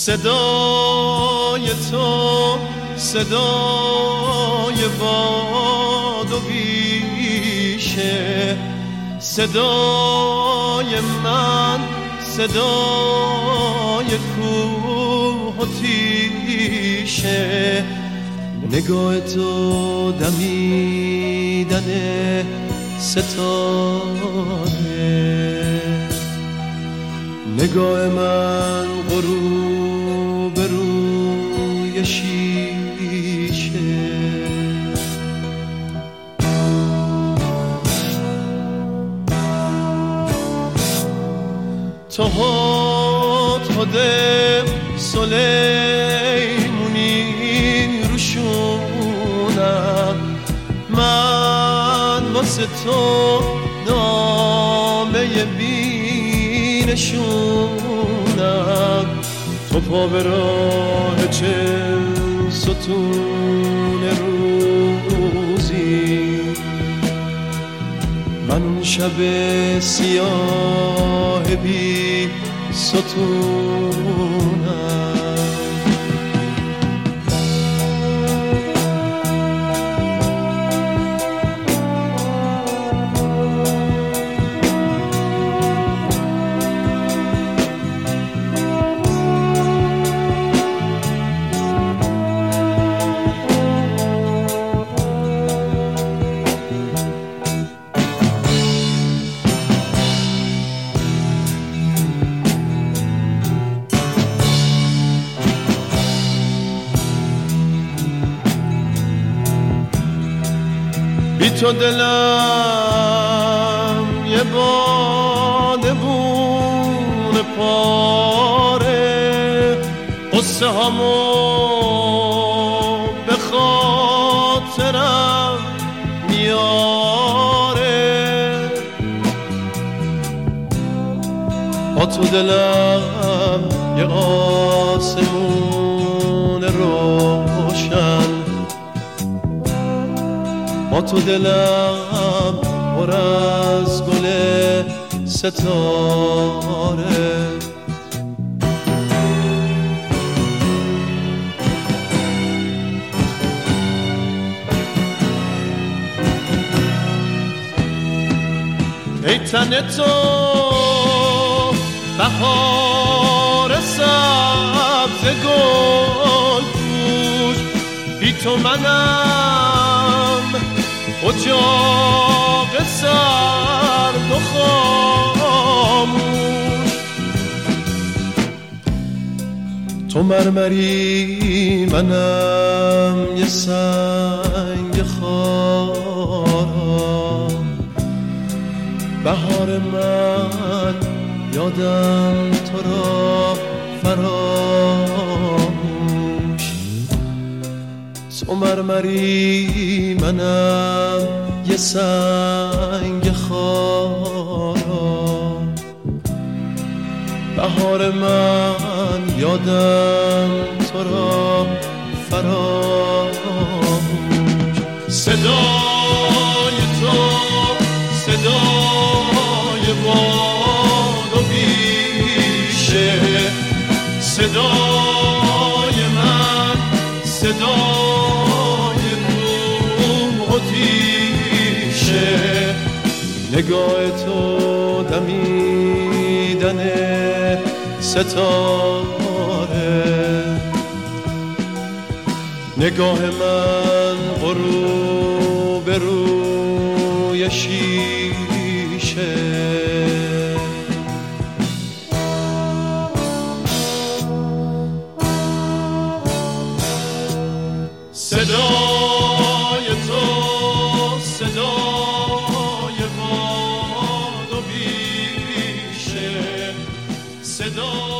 صدای تو صدای باد و بیشه، صدای من صدای کوه و تیشه. نگاه تو دمیدن ستاره، نگاه من غروب روی شیشه. تو هد سلیمونی روشونم، من واسه تو نامه بینشونم. تو پا به راه چه ستون روزی، من اون شب سیاه بی ستونم. بی تو دلم یه بادبون پاره، قصه هامو به خاطرم میاره. با تو دلم یه آسمون روشن، با تو دلم پر از گل ستاره. ای تن تو بهار سبز گل پوش، بی تو منم اجاق سرد و خاموش. تو مرمری منم یه سنگ خارا، بهار من یادم تو را فراموش. تو مرمری منم یه سنگ خارا، بهار من یادم تو را فراموش. صدای تو صدای باد و بیشه، صدای من صدای روح و تیشه. نگاه تو دمیدن ستاره، نگاه من غروب روی شیشه. صدای تو صدای باد و بیشه، صدای